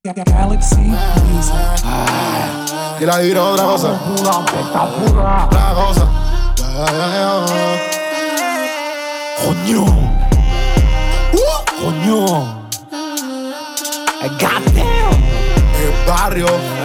Galaxy Music. Y la giro otra cosa. Otra cosa. Coño. Coño. El barrio.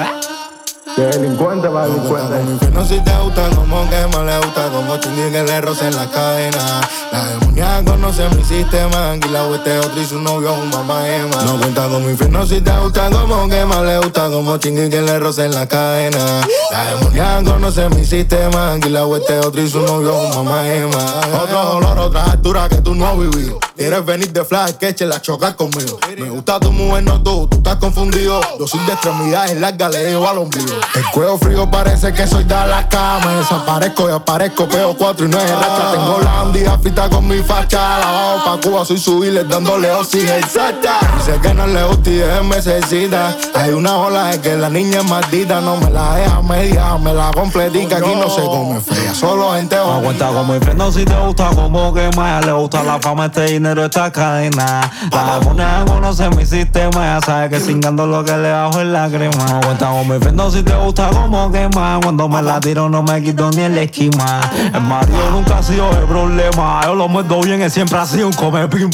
De delincuente para delincuente. No si te gusta como que más le gusta como chingui que le roce en la cadena. La demonia conoce mi sistema. Anguila este otro y su novio un mamá ema. No cuenta con mi infierno si te gusta como que más le gusta como chingui que le roce en la cadena. La demonia conoce mi sistema. Anguila este otro y su novio un mamá ema. Otro olor, otra altura que tú no has vivido. Quieres venir de flash, que eche la chocar conmigo. Me gusta tu mujer, no tú estás confundido. Yo soy de extremidades largas, le dejo al ombligo. El cuello frío parece que soy de la cama. Desaparezco y aparezco, pego 4 y no es racha. Tengo la andía frita con mi facha. Lavado pa' Cuba, soy subiles dándole oxígeno. Dice que no le gusta y me necesita. Hay una ola de que la niña es maldita. No me la deja media, me la completica. Aquí no se come fea, solo gente No cuenta con mi freno si te gusta como que más le gusta la fama, este dinero, esta cadena. La demonia conoce mi sistema, ya sabe que cingando lo que le bajo es la crema. No cuenta con mi freno si te gusta como que más. Cuando me la tiro no me quito ni el esquema. El marido nunca ha sido el problema. Yo lo muerdo bien, él siempre ha sido un come pim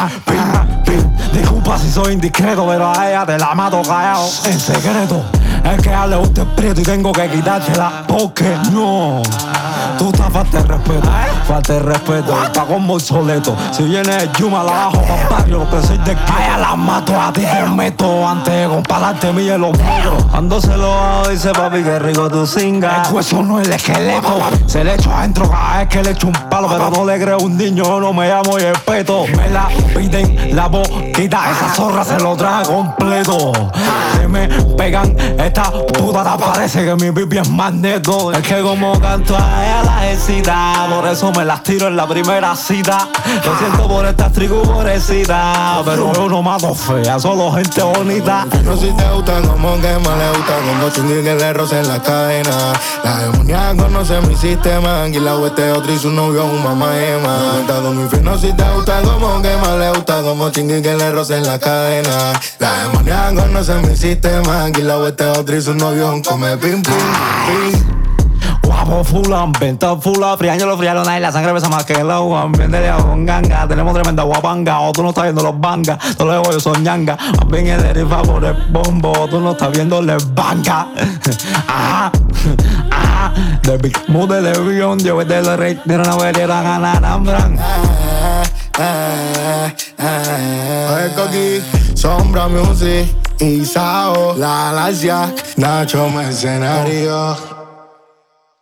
pim. Disculpa si soy indiscreto, pero a ella te la mato callado en secreto. Es que a ella le gusta el prieto y tengo que quitártela porque no. Tú estás falta de respeto, falta de respeto, está como obsoleto. Si viene el Yuma la bajo pa' barrio, que soy de calle, la mato a ti te meto antes de compararte mi en los metros. Ando celado, dice papi que rico tu singa. El hueso no es el esqueleto, se le echo adentro cada vez que le echo un palo, pero no le creo un niño, yo no me llamo y respeto. Me la piden la boquita, esa zorra se lo trae completo. Se me pegan, esta puta te parece que mi pipi es magneto. Es que como canto a ella la excita, por eso me las tiro en la primera cita. Lo siento por estas triguborecita, pero yo no mato fea, solo gente bonita. No si te gusta como que más le gusta como chingui que le roce en la cadena. La demonia conoce mi sistema. Anguila este otro y su novio un mamá ema. No cuenta con mi infierno si te gusta como que más le gusta como chingui que le roce en la cadena. La demonia conoce mi sistema. Anguila este otro y su novio un come pim pim. Guapo fulan, venta fula, friaño los friaron ahí, la sangre pesa más que el agua. Véndele a con ganga, tenemos tremenda guapanga. O tú no estás viendo los bangas, todos los yo son ñanga. Más bien el deriva por el bombo, tú no estás viendo les banca. Ajá, ajá. The big mood de Levión, yo voy de la rey, de una vereda ganar Ambran. El coqui, Sombra Music, Isao, La Lacia, Nacho Mercenario.